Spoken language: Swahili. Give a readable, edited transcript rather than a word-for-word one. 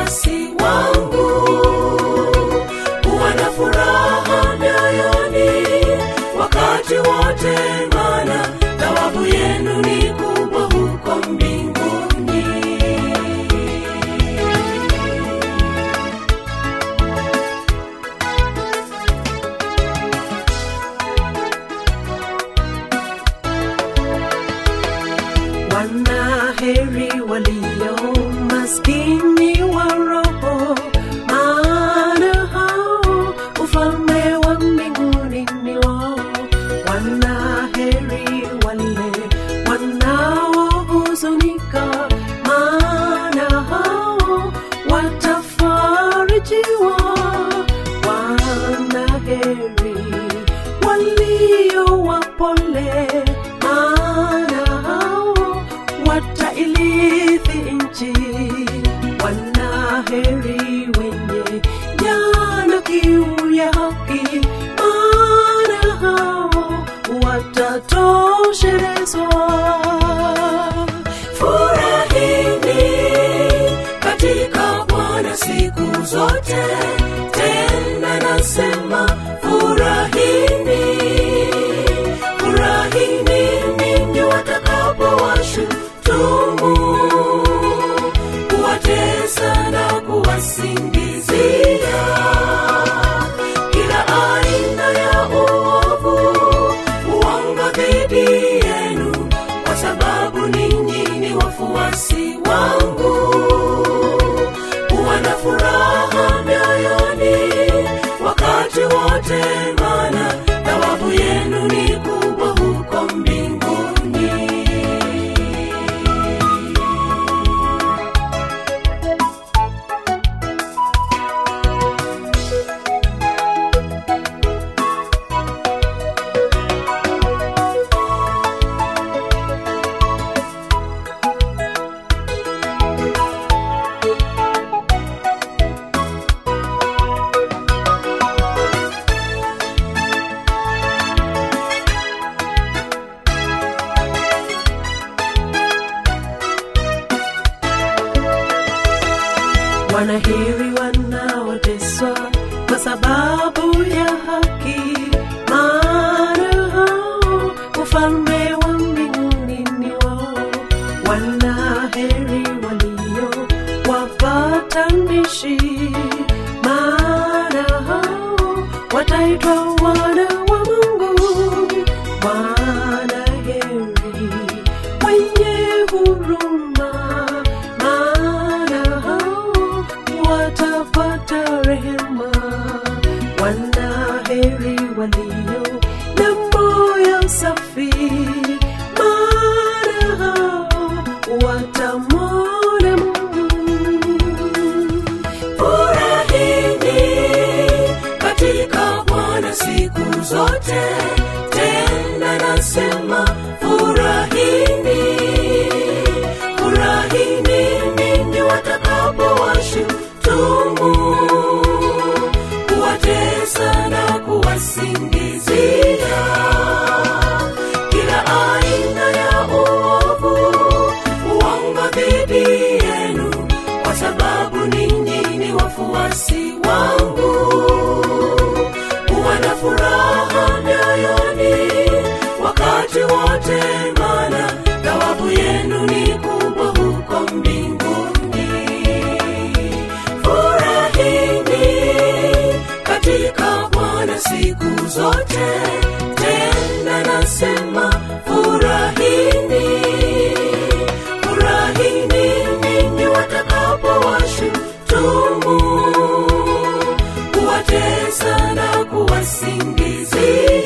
wafuasi wangu. Kuwa na furaha mioyoni wakati wote, maana thawabu yenu ni kubwa huko mbinguni. Wanaheri walio maskini wa roho, maana hao ufalme wa mbinguni ni wao. Wanaheri wale wanaohuzunika, maana hao watafarijiwa. Wanaheri walio wapole, maana hao watairithi nchi. Wanaheri wenye njaa na kiu ya haki, maana hao watatoshelezwa. Furahini katika Bwana siku zote, tena nasema furahini. Furahini ninyi watakapowashutumu, kuwatesa na kuwasingizia kila aina ya uovu, uongo dhidi yenu, kwa sababu ninyi ni wafuasi wangu. Kuwa na furaha mioyoni wakati wote, maana thawabu yenu ni kubwa huko mbinguni. Wanaheri wanaoteswa kwa sababu ya haki, maana hao ufalme wa mbinguni ni wao. Wanaheri walio wapatanishi, maana hao wataitwa wana wa Mungu. Wanaheri wenye huruma, maana hao watapata rehema. Wanaheri walio na moyo safi, maana hao watamwona Mungu. Furahini katika Bwana siku zote, tena nasema furahini. Furahini ninyi watakapowashutumu, kuwatesa na kuwasingizia kila aina ya uovu, uongo dhidi yenu, kwa sababu ninyi ni wafuasi wangu. Kuwa na furaha mioyoni wakati wote, maana thawabu yenu ni kubwa huko mbinguni. Furahini katika Bwana siku zote, tena nasema furahini. Furahini ninyi watakapowashutumu, kuwatesa na kuwasingizia